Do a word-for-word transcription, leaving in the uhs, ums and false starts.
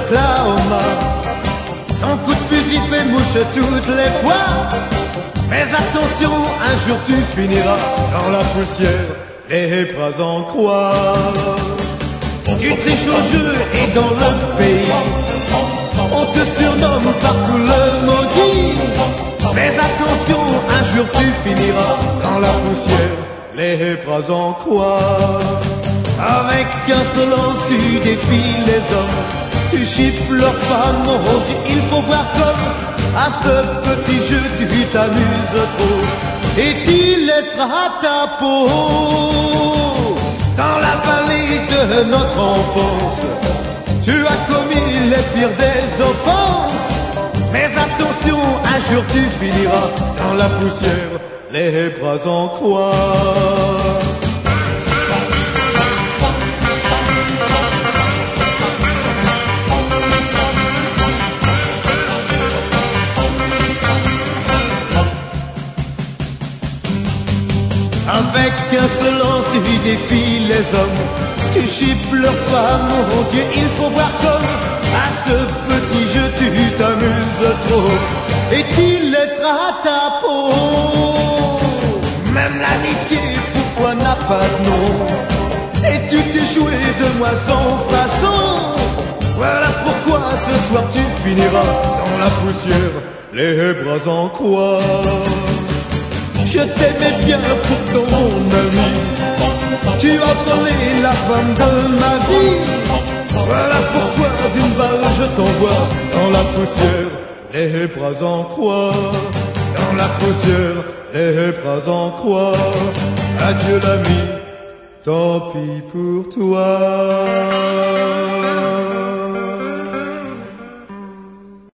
l'Oklahoma. Ton coup de fusil fait mouche toutes les fois. Mais attention, un jour tu finiras dans la poussière, les bras en croix. Tu triches au jeu et dans le pays, on te surnomme partout le maudit. Mais attention, un jour tu finiras dans la poussière, les bras en croix. Avec insolence tu défies les hommes, tu chippes leurs femmes, on dit il faut voir comme à ce petit jeu tu t'amuses trop et tu laisseras ta peau. Dans la vallée de notre enfance, tu as commis les pires des offenses. Mais attention, un jour tu finiras dans la poussière, les bras en croix. Avec insolence tu défies les hommes, tu chippes leurs femmes, oh Dieu, il faut voir comme à ce petit jeu tu t'amuses trop et tu laisseras ta peau. Même l'amitié pour toi n'a pas de nom et tu t'es joué de moi sans façon. Voilà pourquoi ce soir tu finiras dans la poussière, les bras en croix. Je t'aimais bien pourtant mon ami, tu as volé la femme de ma vie. Voilà pourquoi d'une balle je t'envoie dans la poussière, les bras en croix. Dans la poussière, les bras en croix. Adieu l'ami, tant pis pour toi.